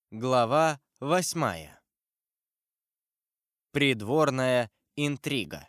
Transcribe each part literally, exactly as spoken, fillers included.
Глава восьмая. Придворная интрига.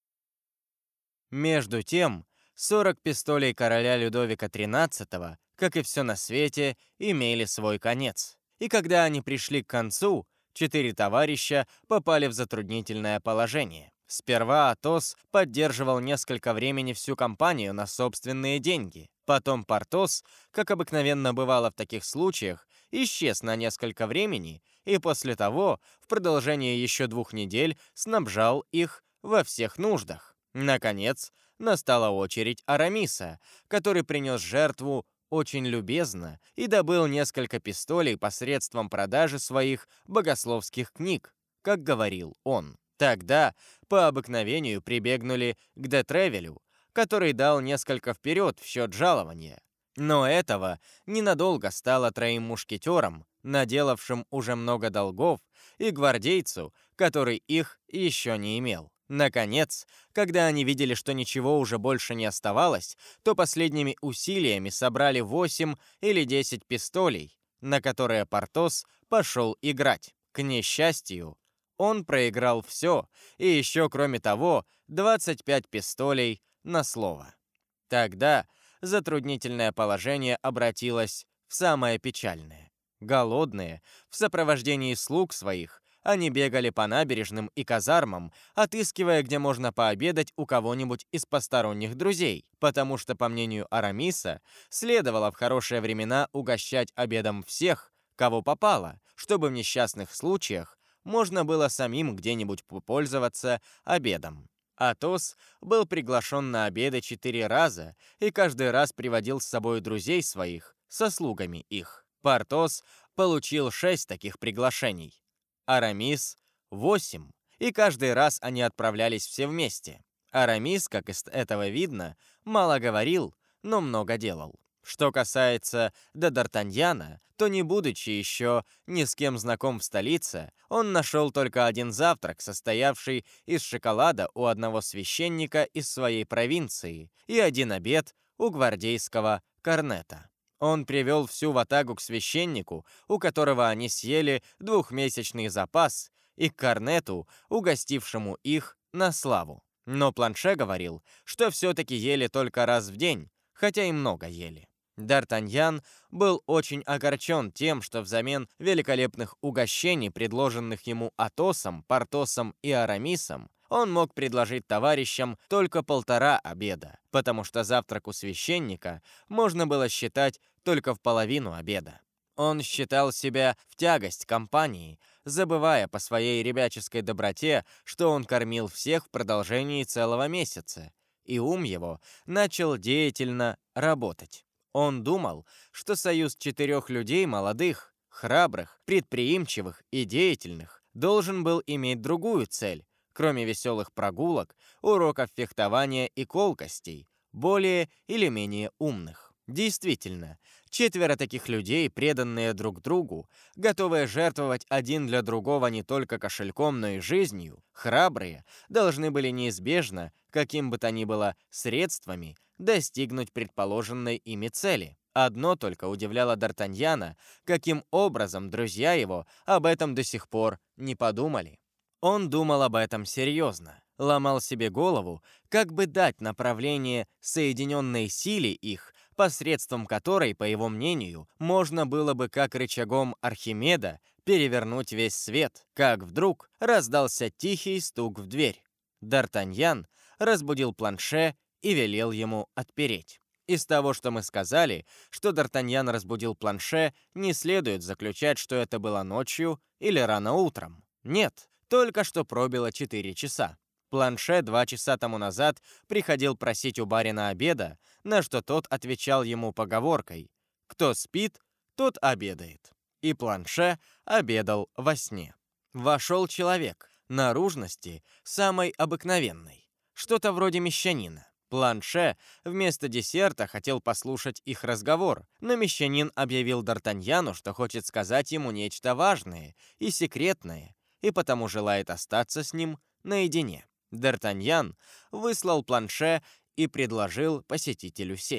Между тем, сорок пистолей короля Людовика тринадцатого, как и все на свете, имели свой конец. И когда они пришли к концу, четыре товарища попали в затруднительное положение. Сперва Атос поддерживал несколько времени всю компанию на собственные деньги. Потом Портос, как обыкновенно бывало в таких случаях, исчез на несколько времени и после того, в продолжение еще двух недель, снабжал их во всех нуждах. Наконец, настала очередь Арамиса, который принес жертву очень любезно и добыл несколько пистолей посредством продажи своих богословских книг, как говорил он. Тогда по обыкновению прибегнули к де Тревилю, который дал несколько вперед в счет жалования. Но этого ненадолго стало троим мушкетерам, наделавшим уже много долгов, и гвардейцу, который их еще не имел. Наконец, когда они видели, что ничего уже больше не оставалось, то последними усилиями собрали восемь или десять пистолей, на которые Портос пошел играть. К несчастью, он проиграл все, и еще, кроме того, двадцать пять пистолей на слово. Тогда затруднительное положение обратилось в самое печальное. Голодные, в сопровождении слуг своих, они бегали по набережным и казармам, отыскивая, где можно пообедать у кого-нибудь из посторонних друзей, потому что, по мнению Арамиса, следовало в хорошие времена угощать обедом всех, кого попало, чтобы в несчастных случаях можно было самим где-нибудь попользоваться обедом. Атос был приглашен на обеды четыре раза и каждый раз приводил с собой друзей своих со слугами их. Портос получил шесть таких приглашений, Арамис — восемь, и каждый раз они отправлялись все вместе. Арамис, как из этого видно, мало говорил, но много делал. Что касается де Д'Артаньяна, то, не будучи еще ни с кем знаком в столице, он нашел только один завтрак, состоявший из шоколада у одного священника из своей провинции, и один обед у гвардейского корнета. Он привел всю ватагу к священнику, у которого они съели двухмесячный запас, и к корнету, угостившему их на славу. Но Планше говорил, что все-таки ели только раз в день, хотя и много ели. Д'Артаньян был очень огорчен тем, что взамен великолепных угощений, предложенных ему Атосом, Портосом и Арамисом, он мог предложить товарищам только полтора обеда, потому что завтрак у священника можно было считать только в половину обеда. Он считал себя в тягость компании, забывая по своей ребяческой доброте, что он кормил всех в продолжении целого месяца, и ум его начал деятельно работать. Он думал, что союз четырех людей молодых, храбрых, предприимчивых и деятельных должен был иметь другую цель, кроме веселых прогулок, уроков фехтования и колкостей, более или менее умных. Действительно, четверо таких людей, преданные друг другу, готовые жертвовать один для другого не только кошельком, но и жизнью, храбрые, должны были неизбежно, каким бы то ни было средствами, достигнуть предположенной ими цели. Одно только удивляло Д'Артаньяна, каким образом друзья его об этом до сих пор не подумали. Он думал об этом серьезно, ломал себе голову, как бы дать направление соединенной силе их, посредством которой, по его мнению, можно было бы как рычагом Архимеда перевернуть весь свет, как вдруг раздался тихий стук в дверь. Д'Артаньян разбудил Планше и велел ему отпереть. Из того, что мы сказали, что Д'Артаньян разбудил Планше, не следует заключать, что это было ночью или рано утром. Нет, только что пробило четыре часа. Планше два часа тому назад приходил просить у барина обеда, на что тот отвечал ему поговоркой: «Кто спит, тот обедает». И Планше обедал во сне. Вошел человек, наружности самой обыкновенной, что-то вроде мещанина. Планше вместо десерта хотел послушать их разговор, но мещанин объявил Д'Артаньяну, что хочет сказать ему нечто важное и секретное, и потому желает остаться с ним наедине. Д'Артаньян выслал Планше и предложил посетителю сесть.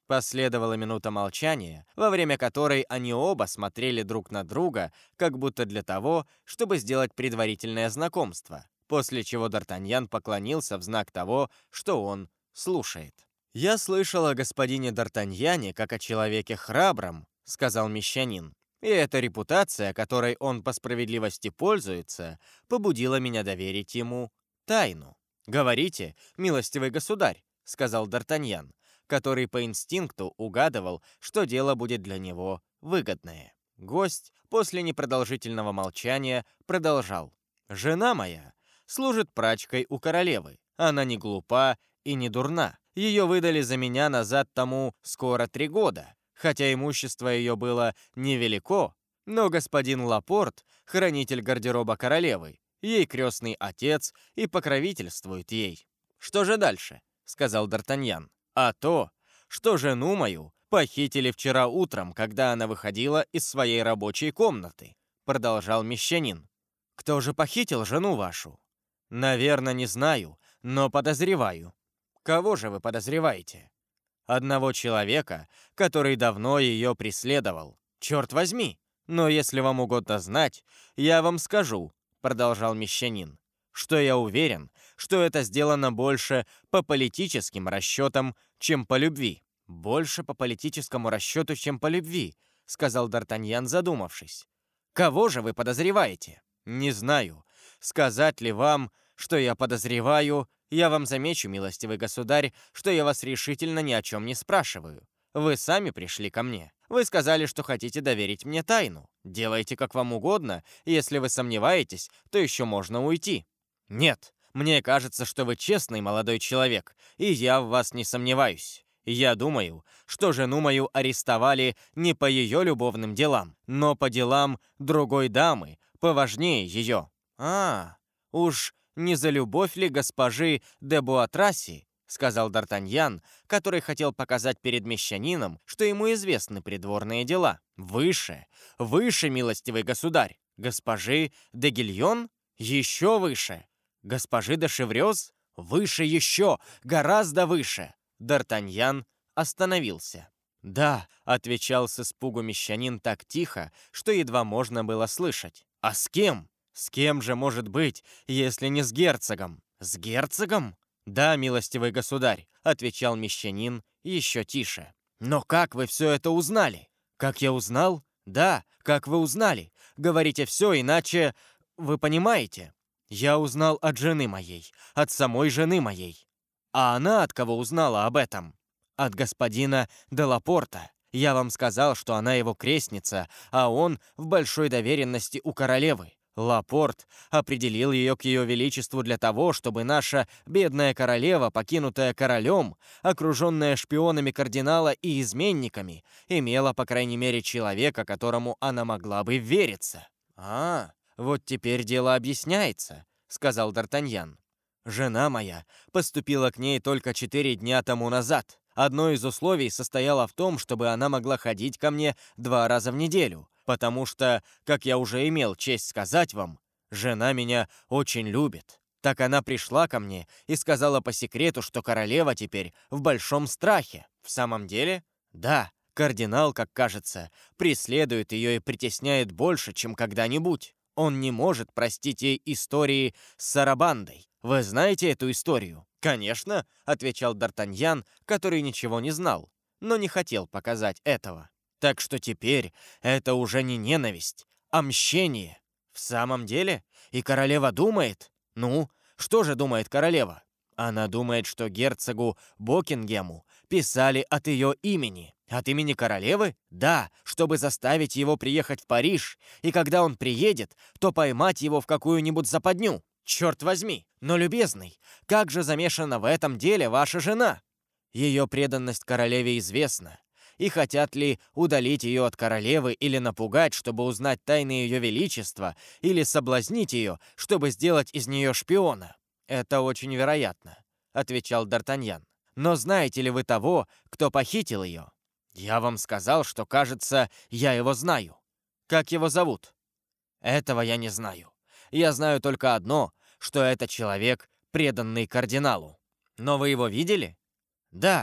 Последовала минута молчания, во время которой они оба смотрели друг на друга, как будто для того, чтобы сделать предварительное знакомство, после чего Д'Артаньян поклонился в знак того, что он слушает. «Я слышал о господине Д'Артаньяне как о человеке храбром», — сказал мещанин. «И эта репутация, которой он по справедливости пользуется, побудила меня доверить ему тайну». «Говорите, милостивый государь», — сказал Д'Артаньян, который по инстинкту угадывал, что дело будет для него выгодное. Гость после непродолжительного молчания продолжал. «Жена моя служит прачкой у королевы. Она не глупа и не дурна. Ее выдали за меня назад тому скоро три года. Хотя имущество ее было невелико, но господин Лапорт, хранитель гардероба королевы, ей крестный отец и покровительствует ей». «Что же дальше?» — сказал Д'Артаньян. «А то, что жену мою похитили вчера утром, когда она выходила из своей рабочей комнаты», — продолжал мещанин. «Кто же похитил жену вашу?» «Наверное, не знаю, но подозреваю». «Кого же вы подозреваете?» «Одного человека, который давно ее преследовал. Черт возьми! Но если вам угодно знать, я вам скажу», — продолжал мещанин, «что я уверен, что это сделано больше по политическим расчетам, чем по любви». «Больше по политическому расчету, чем по любви», — сказал Д'Артаньян, задумавшись. «Кого же вы подозреваете?» «Не знаю. Сказать ли вам, что я подозреваю? Я вам замечу, милостивый государь, что я вас решительно ни о чем не спрашиваю. Вы сами пришли ко мне. Вы сказали, что хотите доверить мне тайну. Делайте как вам угодно, если вы сомневаетесь, то еще можно уйти». «Нет, мне кажется, что вы честный молодой человек, и я в вас не сомневаюсь. Я думаю, что жену мою арестовали не по ее любовным делам, но по делам другой дамы, поважнее ее». «А, уж не за любовь ли госпожи де Буатраси?» — сказал Д'Артаньян, который хотел показать перед мещанином, что ему известны придворные дела. «Выше, выше, милостивый государь! Госпожи де Гильон? Еще выше! Госпожи де Шеврёз? Выше еще, гораздо выше!» Д'Артаньян остановился. «Да», — отвечал с испугу мещанин так тихо, что едва можно было слышать. «А с кем? С кем же может быть, если не с герцогом?» «С герцогом?» «Да, милостивый государь», — отвечал мещанин еще тише. «Но как вы все это узнали?» «Как я узнал?» «Да, как вы узнали? Говорите все, иначе... Вы понимаете?» «Я узнал от жены моей, от самой жены моей». «А она от кого узнала об этом?» «От господина де Лапорта. Я вам сказал, что она его крестница, а он в большой доверенности у королевы. Лапорт определил ее к ее величеству для того, чтобы наша бедная королева, покинутая королем, окруженная шпионами кардинала и изменниками, имела, по крайней мере, человека, которому она могла бы вериться». «А, вот теперь дело объясняется», — сказал Д'Артаньян. «Жена моя поступила к ней только четыре дня тому назад. Одно из условий состояло в том, чтобы она могла ходить ко мне два раза в неделю, потому что, как я уже имел честь сказать вам, жена меня очень любит. Так она пришла ко мне и сказала по секрету, что королева теперь в большом страхе. В самом деле? Да, кардинал, как кажется, преследует ее и притесняет больше, чем когда-нибудь. Он не может простить ей истории с Сарабандой. Вы знаете эту историю?» «Конечно», — отвечал Д'Артаньян, который ничего не знал, но не хотел показать этого. «Так что теперь это уже не ненависть, а мщение». «В самом деле? И королева думает?» «Ну, что же думает королева?» «Она думает, что герцогу Букингему писали от ее имени». «От имени королевы?» «Да, чтобы заставить его приехать в Париж, и когда он приедет, то поймать его в какую-нибудь западню». «Черт возьми! Но, любезный, как же замешана в этом деле ваша жена?» «Ее преданность королеве известна. И хотят ли удалить ее от королевы или напугать, чтобы узнать тайны ее величества, или соблазнить ее, чтобы сделать из нее шпиона?» «Это очень вероятно», — отвечал Д'Артаньян. «Но знаете ли вы того, кто похитил ее?» «Я вам сказал, что, кажется, я его знаю». «Как его зовут?» «Этого я не знаю. Я знаю только одно, что это человек, преданный кардиналу». «Но вы его видели?» «Да,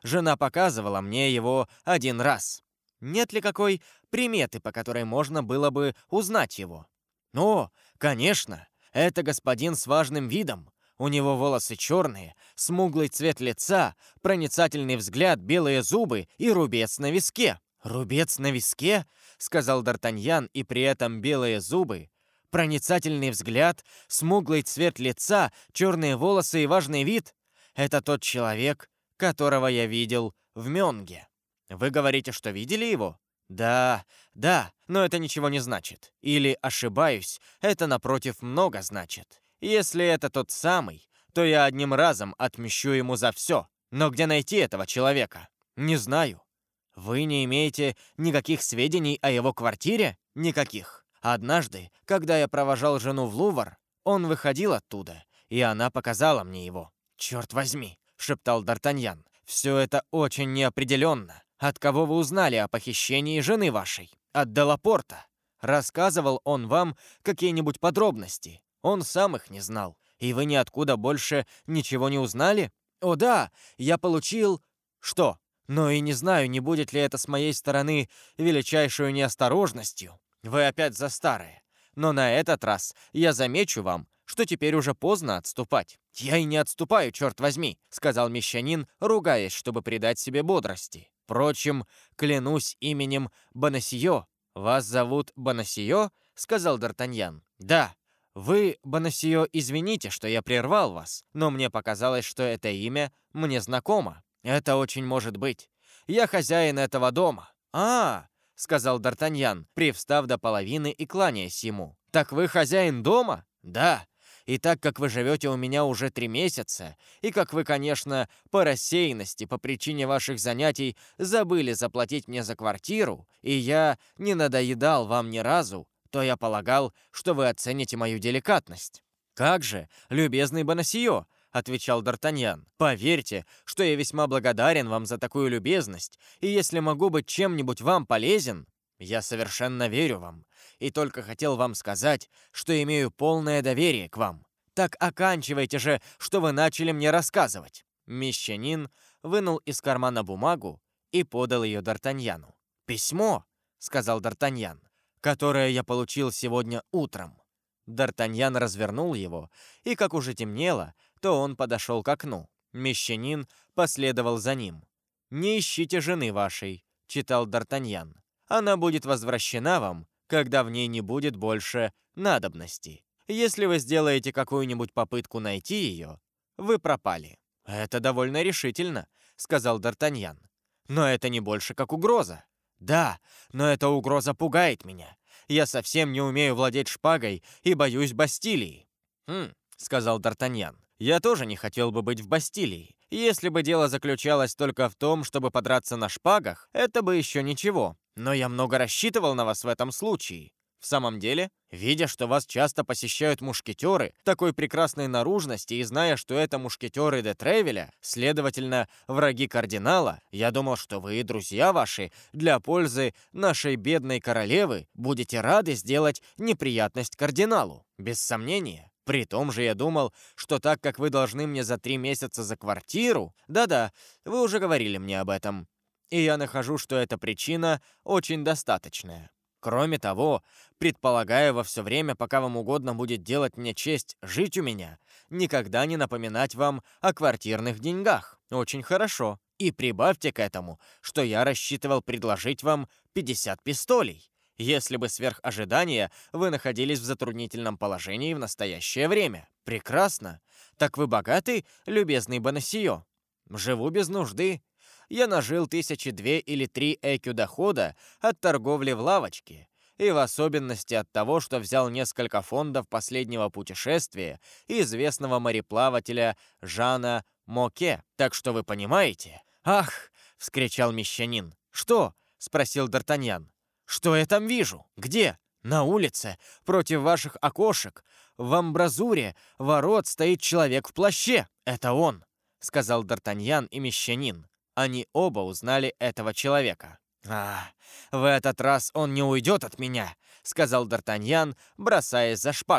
Жена показывала мне его один раз. Нет ли какой приметы, по которой можно было бы узнать его? О, конечно, это господин с важным видом. У него волосы черные, смуглый цвет лица, проницательный взгляд, белые зубы и рубец на виске. «Рубец на виске?» — сказал Д'Артаньян, и при этом белые зубы. Проницательный взгляд, смуглый цвет лица, черные волосы и важный вид — это тот человек, которого я видел в Мёнге. Вы говорите, что видели его? Да, да, но это ничего не значит. Или ошибаюсь, это напротив много значит. Если это тот самый, то я одним разом отмщу ему за все. Но где найти этого человека? Не знаю. Вы не имеете никаких сведений о его квартире? Никаких. Однажды, когда я провожал жену в Лувр, он выходил оттуда, и она показала мне его. «Черт возьми!» — шептал Д'Артаньян. «Все это очень неопределенно. От кого вы узнали о похищении жены вашей? От Делапорта. Рассказывал он вам какие-нибудь подробности? Он сам их не знал. И вы ниоткуда больше ничего не узнали? О да, я получил... Что? Но и не знаю, не будет ли это с моей стороны величайшую неосторожностью. Вы опять за старое. Но на этот раз я замечу вам, что теперь уже поздно отступать. «Я и не отступаю, черт возьми», — сказал мещанин, ругаясь, чтобы придать себе бодрости. «Впрочем, клянусь именем Бонасье». «Вас зовут Бонасье?» — сказал Д'Артаньян. «Да. Вы, Бонасье, извините, что я прервал вас, но мне показалось, что это имя мне знакомо. Это очень может быть. Я хозяин этого дома». «А, — сказал Д'Артаньян, привстав до половины и кланяясь ему. «Так вы хозяин дома?» «Да. И так как вы живете у меня уже три месяца, и как вы, конечно, по рассеянности, по причине ваших занятий, забыли заплатить мне за квартиру, и я не надоедал вам ни разу, то я полагал, что вы оцените мою деликатность». «Как же, любезный Бонасье!» — отвечал Д'Артаньян. «Поверьте, что я весьма благодарен вам за такую любезность, и если могу быть чем-нибудь вам полезен, я совершенно верю вам, и только хотел вам сказать, что имею полное доверие к вам. Так оканчивайте же, что вы начали мне рассказывать». Мещанин вынул из кармана бумагу и подал ее Д'Артаньяну. «Письмо», — сказал Д'Артаньян, — «которое я получил сегодня утром». Д'Артаньян развернул его, и, как уже темнело, то он подошел к окну. Мещанин последовал за ним. «Не ищите жены вашей», — читал Д'Артаньян. «Она будет возвращена вам, когда в ней не будет больше надобности. Если вы сделаете какую-нибудь попытку найти ее, вы пропали». «Это довольно решительно», — сказал Д'Артаньян. «Но это не больше как угроза». «Да, но эта угроза пугает меня. Я совсем не умею владеть шпагой и боюсь Бастилии». «Хм», — сказал Д'Артаньян. «Я тоже не хотел бы быть в Бастилии. Если бы дело заключалось только в том, чтобы подраться на шпагах, это бы еще ничего. Но я много рассчитывал на вас в этом случае. В самом деле, видя, что вас часто посещают мушкетеры такой прекрасной наружности и зная, что это мушкетеры де Тревиля, следовательно, враги кардинала, я думал, что вы и друзья ваши для пользы нашей бедной королевы будете рады сделать неприятность кардиналу. Без сомнения. При том же я думал, что так как вы должны мне за три месяца за квартиру... Да-да, вы уже говорили мне об этом. И я нахожу, что эта причина очень достаточная. Кроме того, предполагаю во все время, пока вам угодно будет делать мне честь жить у меня, никогда не напоминать вам о квартирных деньгах. Очень хорошо. И прибавьте к этому, что я рассчитывал предложить вам пятьдесят пистолей, если бы сверх ожидания вы находились в затруднительном положении в настоящее время. Прекрасно. Так вы богаты, любезный Бонасье? Живу без нужды. Я нажил тысячи две или три экю дохода от торговли в лавочке, и в особенности от того, что взял несколько фондов последнего путешествия известного мореплавателя Жана Моке. Так что вы понимаете? «Ах!» — вскричал мещанин. «Что?» — спросил Д'Артаньян. «Что я там вижу? Где?» «На улице, против ваших окошек, в амбразуре ворот стоит человек в плаще. Это он!» — сказал Д'Артаньян и мещанин. Они оба узнали этого человека. «А, в этот раз он не уйдет от меня», — сказал Д'Артаньян, бросаясь за шпагой.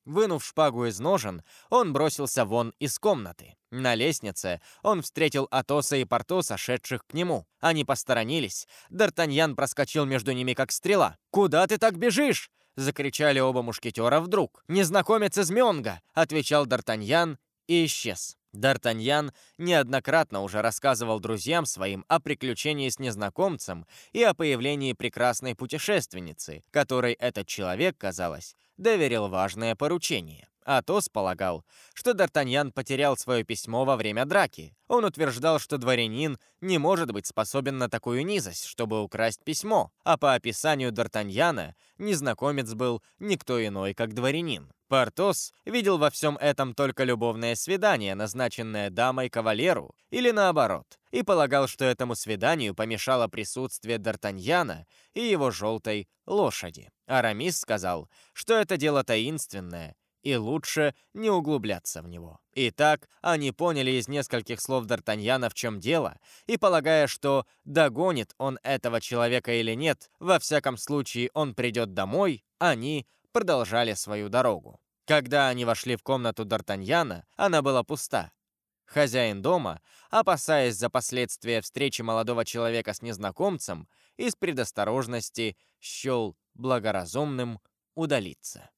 Вынув шпагу из ножен, он бросился вон из комнаты. На лестнице он встретил Атоса и Портоса, шедших к нему. Они посторонились. Д'Артаньян проскочил между ними, как стрела. «Куда ты так бежишь?» — закричали оба мушкетера вдруг. «Незнакомец из Мёнга!» — отвечал Д'Артаньян и исчез. Д'Артаньян неоднократно уже рассказывал друзьям своим о приключении с незнакомцем и о появлении прекрасной путешественницы, которой этот человек, казалось, доверил важное поручение. Атос полагал, что Д'Артаньян потерял свое письмо во время драки. Он утверждал, что дворянин не может быть способен на такую низость, чтобы украсть письмо, а по описанию Д'Артаньяна незнакомец был никто иной, как дворянин. Портос видел во всем этом только любовное свидание, назначенное дамой кавалеру, или наоборот, и полагал, что этому свиданию помешало присутствие Д'Артаньяна и его желтой лошади. Арамис сказал, что это дело таинственное, и лучше не углубляться в него. Итак, они поняли из нескольких слов Д'Артаньяна, в чем дело, и, полагая, что догонит он этого человека или нет, во всяком случае он придет домой, они продолжали свою дорогу. Когда они вошли в комнату Д'Артаньяна, она была пуста. Хозяин дома, опасаясь за последствия встречи молодого человека с незнакомцем, из предосторожности счел благоразумным удалиться.